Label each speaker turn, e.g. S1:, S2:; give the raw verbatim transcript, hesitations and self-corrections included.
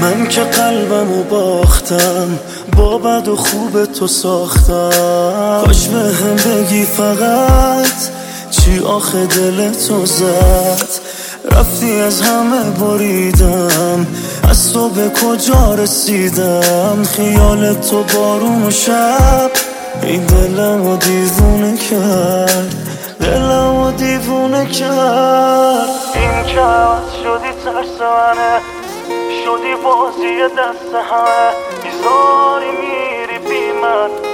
S1: من که قلبمو باختم، با بد و خوب تو ساختم. کاش به هم بگی فقط چی آخه دل تو زد. رفتی از همه بریدم، از تو به کجا رسیدم. خیال تو بارون و شب این دلمو دیوونه کرد، دلمو دیوونه کرد. این که عوض شدی ترس منه، شدی بازی دست همه. بیزاری میری بی من،